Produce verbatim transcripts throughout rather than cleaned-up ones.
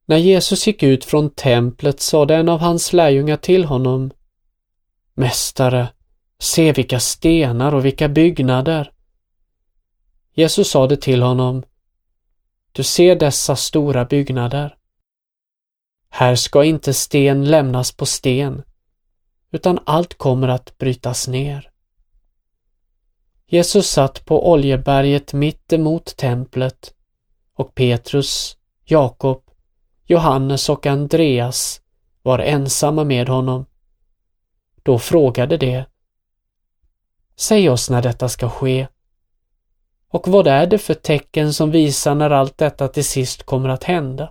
När Jesus gick ut från templet sade en av hans lärjungar till honom: Mästare, se vilka stenar och vilka byggnader. Jesus sade till honom: Du ser dessa stora byggnader. Här ska inte sten lämnas på sten, utan allt kommer att brytas ner. Jesus satt på Oljeberget mitt emot templet, och Petrus, Jakob, Johannes och Andreas var ensamma med honom. Då frågade de: Säg oss när detta ska ske, och vad är det för tecken som visar när allt detta till sist kommer att hända?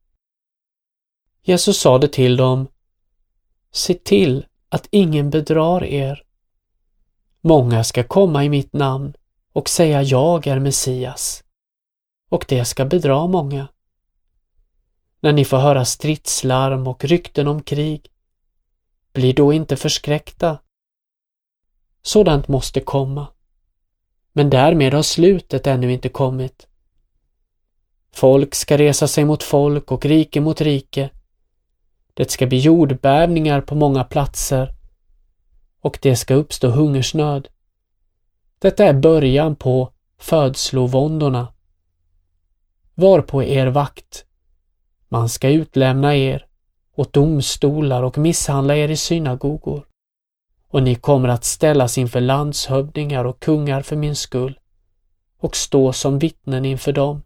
Jesus sade till dem: Se till att ingen bedrar er. Många ska komma i mitt namn och säga jag är Messias, och det ska bedra många. När ni får höra stridslarm och rykten om krig, bli då inte förskräckta. Sådant måste komma, men därmed har slutet ännu inte kommit. Folk ska resa sig mot folk och rike mot rike. Det ska bli jordbävningar på många platser, och det ska uppstå hungersnöd. Detta är början på födslovåndorna. Var på er vakt. Man ska utlämna er åt domstolar och misshandla er i synagogor, och ni kommer att ställas inför landshövdingar och kungar för min skull och stå som vittnen inför dem.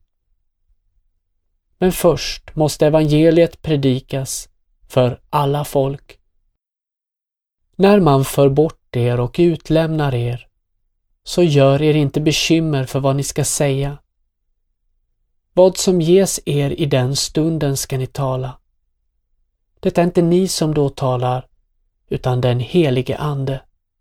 Men först måste evangeliet predikas för alla folk. När man för bort er och utlämnar er, så gör er inte bekymmer för vad ni ska säga. Vad som ges er i den stunden ska ni tala. Det är inte ni som då talar, utan den helige ande.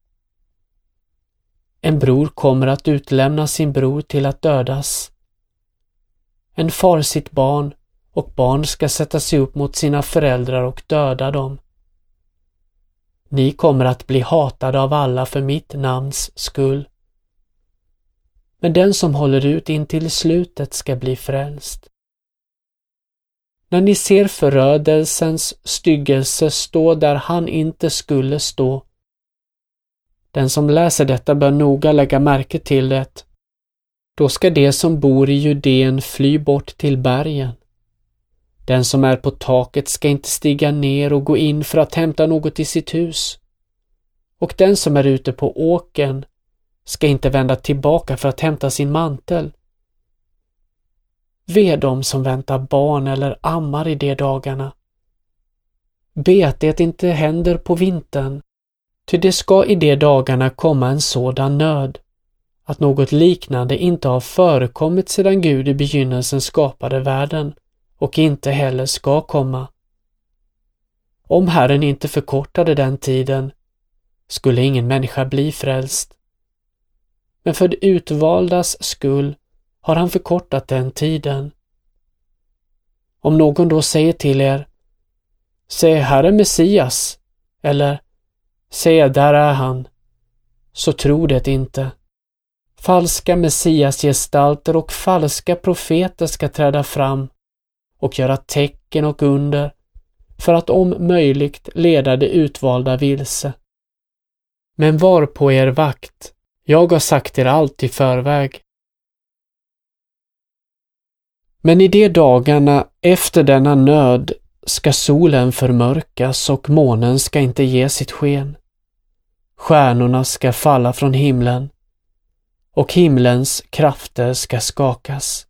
En bror kommer att utlämna sin bror till att dödas. En far sitt barn, och barn ska sätta sig upp mot sina föräldrar och döda dem. Ni kommer att bli hatade av alla för mitt namns skull. Men den som håller ut in till slutet ska bli frälst. När ni ser förödelsens styggelse stå där han inte skulle stå. Den som läser detta bör noga lägga märke till det. Då ska de som bor i Judeen fly bort till bergen. Den som är på taket ska inte stiga ner och gå in för att hämta något i sitt hus. Och den som är ute på åkern ska inte vända tillbaka för att hämta sin mantel. Ve dem som väntar barn eller ammar i de dagarna. Be att det inte händer på vintern, ty det ska i de dagarna komma en sådan nöd, att något liknande inte har förekommit sedan Gud i begynnelsen skapade världen, och inte heller ska komma. Om Herren inte förkortade den tiden, skulle ingen människa bli frälst. Men för de utvaldas skull har han förkortat den tiden. Om någon då säger till er: Se, här är Messias, eller Se, där är han, så tro det inte. Falska Messiasgestalter och falska profeter ska träda fram och göra tecken och under för att om möjligt leda de utvalda vilse. Men var på er vakt, jag har sagt er allt i förväg. Men i de dagarna efter denna nöd ska solen förmörkas och månen ska inte ge sitt sken. Stjärnorna ska falla från himlen och himlens krafter ska skakas.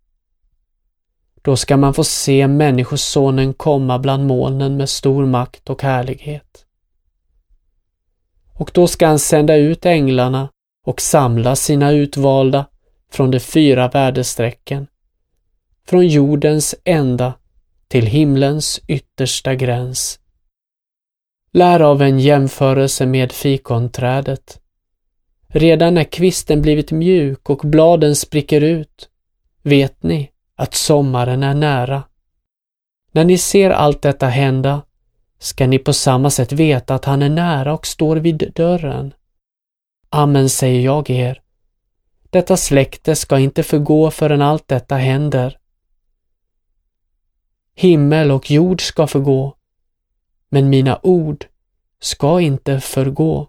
Då ska man få se människosonen komma bland molnen med stor makt och härlighet. Och då ska han sända ut änglarna och samla sina utvalda från de fyra väderstrecken, från jordens ända till himlens yttersta gräns. Lär av en jämförelse med fikonträdet. Redan när kvisten blivit mjuk och bladen spricker ut, vet ni att sommaren är nära. När ni ser allt detta hända, ska ni på samma sätt veta att han är nära och står vid dörren. Amen, säger jag er. Detta släkte ska inte förgå förrän allt detta händer. himmel och jord ska förgå, men mina ord ska inte förgå.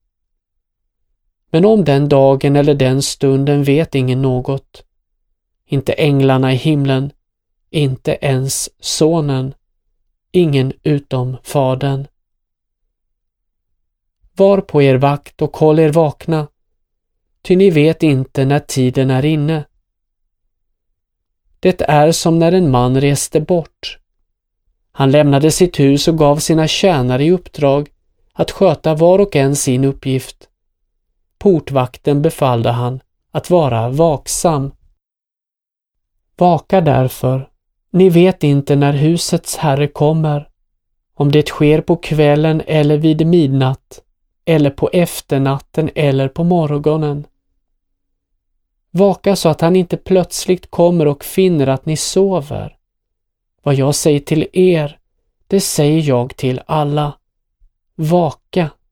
Men om den dagen eller den stunden vet ingen något, inte änglarna i himlen, inte ens sonen, ingen utom fadern. Var på er vakt och håll er vakna, ty ni vet inte när tiden är inne. Det är som när en man reste bort. Han lämnade sitt hus och gav sina tjänare i uppdrag att sköta var och en sin uppgift. Portvakten befallde han att vara vaksam. Vaka därför, ni vet inte när husets herre kommer, om det sker på kvällen eller vid midnatt, eller på efternatten eller på morgonen. Vaka så att han inte plötsligt kommer och finner att ni sover. Vad jag säger till er, det säger jag till alla. Vaka.